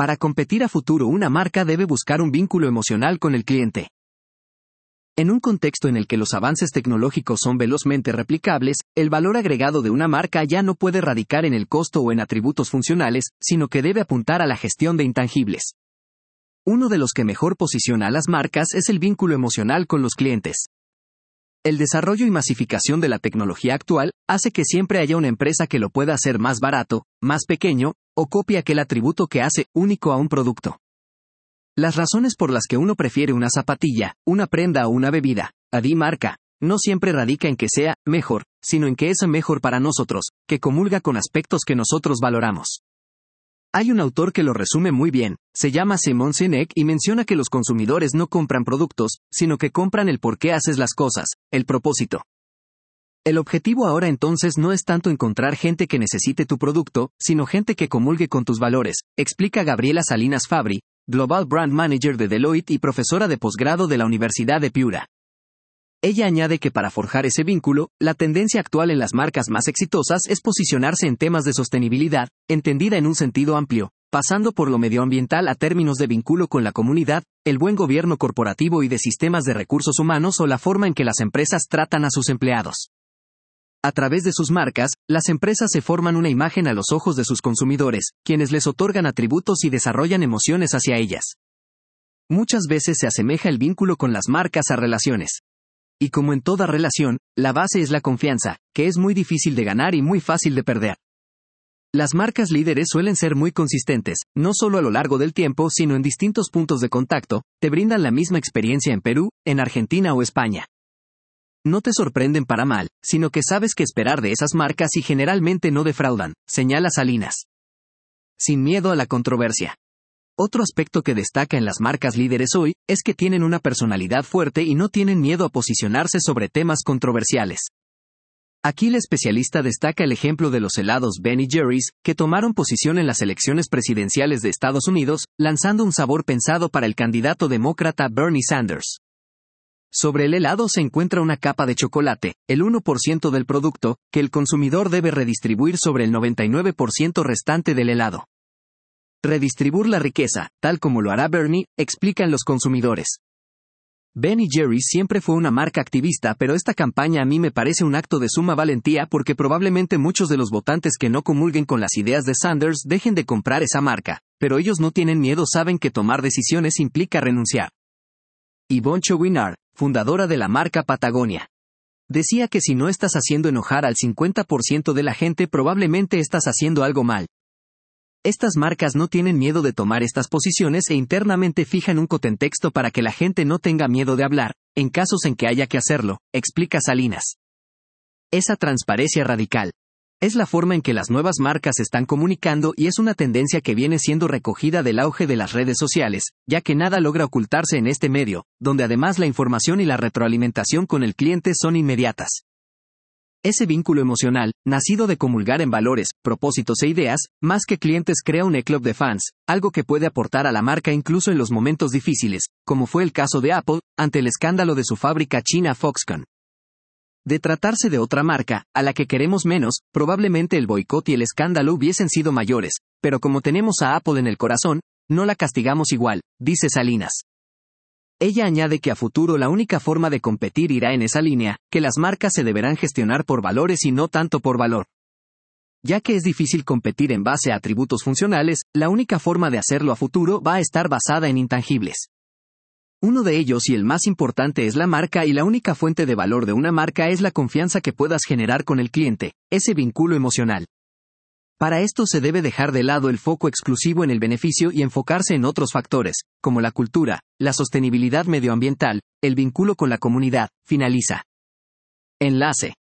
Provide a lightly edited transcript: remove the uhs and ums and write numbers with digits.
Para competir a futuro, una marca debe buscar un vínculo emocional con el cliente. En un contexto en el que los avances tecnológicos son velozmente replicables, el valor agregado de una marca ya no puede radicar en el costo o en atributos funcionales, sino que debe apuntar a la gestión de intangibles. Uno de los que mejor posiciona a las marcas es el vínculo emocional con los clientes. El desarrollo y masificación de la tecnología actual hace que siempre haya una empresa que lo pueda hacer más barato, más pequeño, o copia aquel atributo que hace único a un producto. Las razones por las que uno prefiere una zapatilla, una prenda o una bebida, marca, no siempre radica en que sea mejor, sino en que es mejor para nosotros, que comulga con aspectos que nosotros valoramos. Hay un autor que lo resume muy bien, se llama Simon Sinek y menciona que los consumidores no compran productos, sino que compran el por qué haces las cosas, el propósito. El objetivo ahora entonces no es tanto encontrar gente que necesite tu producto, sino gente que comulgue con tus valores, explica Gabriela Salinas Fabri, Global Brand Manager de Deloitte y profesora de posgrado de la Universidad de Piura. Ella añade que para forjar ese vínculo, la tendencia actual en las marcas más exitosas es posicionarse en temas de sostenibilidad, entendida en un sentido amplio, pasando por lo medioambiental a términos de vínculo con la comunidad, el buen gobierno corporativo y de sistemas de recursos humanos o la forma en que las empresas tratan a sus empleados. A través de sus marcas, las empresas se forman una imagen a los ojos de sus consumidores, quienes les otorgan atributos y desarrollan emociones hacia ellas. Muchas veces se asemeja el vínculo con las marcas a relaciones. Y como en toda relación, la base es la confianza, que es muy difícil de ganar y muy fácil de perder. Las marcas líderes suelen ser muy consistentes, no solo a lo largo del tiempo, sino en distintos puntos de contacto, te brindan la misma experiencia en Perú, en Argentina o España. No te sorprenden para mal, sino que sabes qué esperar de esas marcas y generalmente no defraudan, señala Salinas. Sin miedo a la controversia. Otro aspecto que destaca en las marcas líderes hoy, es que tienen una personalidad fuerte y no tienen miedo a posicionarse sobre temas controversiales. Aquí la especialista destaca el ejemplo de los helados Ben & Jerry's, que tomaron posición en las elecciones presidenciales de Estados Unidos, lanzando un sabor pensado para el candidato demócrata Bernie Sanders. Sobre el helado se encuentra una capa de chocolate, el 1% del producto, que el consumidor debe redistribuir sobre el 99% restante del helado. Redistribuir la riqueza, tal como lo hará Bernie, explican los consumidores. Ben & Jerry's siempre fue una marca activista, pero esta campaña a mí me parece un acto de suma valentía porque probablemente muchos de los votantes que no comulguen con las ideas de Sanders dejen de comprar esa marca, pero ellos no tienen miedo, saben que tomar decisiones implica renunciar. Yvonne Chouinard, fundadora de la marca Patagonia, decía que si no estás haciendo enojar al 50% de la gente, probablemente estás haciendo algo mal. Estas marcas no tienen miedo de tomar estas posiciones e internamente fijan un contexto para que la gente no tenga miedo de hablar, en casos en que haya que hacerlo, explica Salinas. Esa transparencia radical es la forma en que las nuevas marcas están comunicando y es una tendencia que viene siendo recogida del auge de las redes sociales, ya que nada logra ocultarse en este medio, donde además la información y la retroalimentación con el cliente son inmediatas. Ese vínculo emocional, nacido de comulgar en valores, propósitos e ideas, más que clientes crea un club de fans, algo que puede aportar a la marca incluso en los momentos difíciles, como fue el caso de Apple, ante el escándalo de su fábrica china Foxconn. De tratarse de otra marca, a la que queremos menos, probablemente el boicot y el escándalo hubiesen sido mayores, pero como tenemos a Apple en el corazón, no la castigamos igual, dice Salinas. Ella añade que a futuro la única forma de competir irá en esa línea, que las marcas se deberán gestionar por valores y no tanto por valor. Ya que es difícil competir en base a atributos funcionales, la única forma de hacerlo a futuro va a estar basada en intangibles. Uno de ellos y el más importante es la marca y la única fuente de valor de una marca es la confianza que puedas generar con el cliente, ese vínculo emocional. Para esto se debe dejar de lado el foco exclusivo en el beneficio y enfocarse en otros factores, como la cultura, la sostenibilidad medioambiental, el vínculo con la comunidad, finaliza. Enlace.